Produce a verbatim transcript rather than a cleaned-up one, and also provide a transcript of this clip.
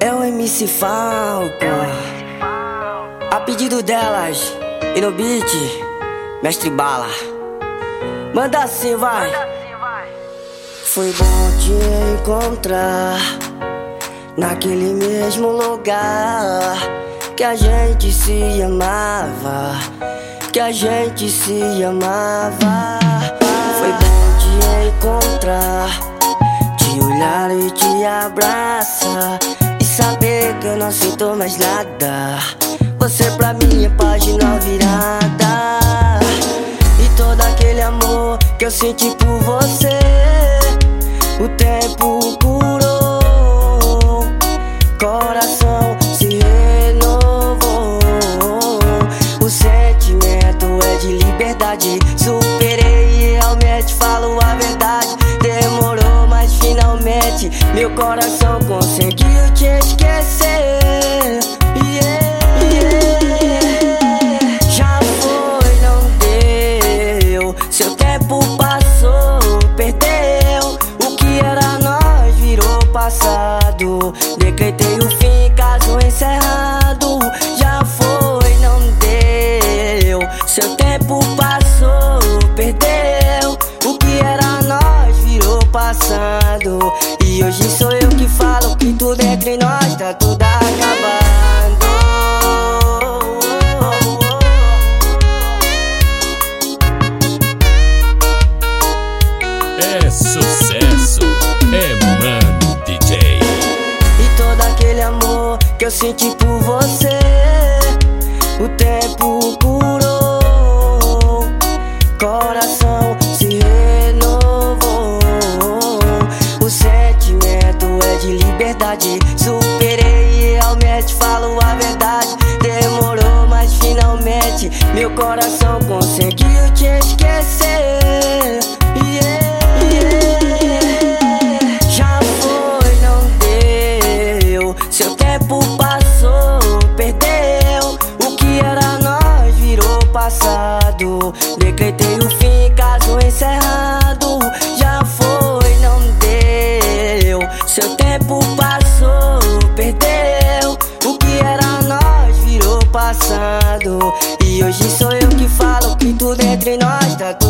É o M C Falcon, a pedido delas, e no beat, Mestre Bala. Manda assim, vai. Foi bom te encontrar naquele mesmo lugar que a gente se amava, que a gente se amava. Foi bom te encontrar, te olhar e te abraçar e saber que eu não sinto mais nada. Você pra mim é página virada, e todo aquele amor que eu senti por você, o tempo curou, coração se renovou. O sentimento é de liberdade, superei e realmente falo a verdade. Demorou, mas finalmente meu coração conseguiu te esquecer. Yeah, yeah. Já foi, não deu, seu tempo passou, perdeu. O que era nós virou passado, decretei o fim, caso encerrado. Já foi, não deu, seu tempo passou, perdeu. O que era nós virou passado, e hoje sou eu que falo que tudo entre nós tá tudo acabando. É sucesso, é Mano D J. E todo aquele amor que eu senti por você, o tempo curou, coração se renovou. O sentimento é de liberdade, superei e realmente falo a verdade. Demorou, mas finalmente meu coração conseguiu te esquecer. Yeah, yeah. Já foi, não deu, seu tempo passou, perdeu. O que era nós virou passado, decretei o fim, caso encerrado. Já foi, não deu, seu tempo passou, perdeu. O que era nós virou passado, e hoje sou eu que falo que tudo entre nós tá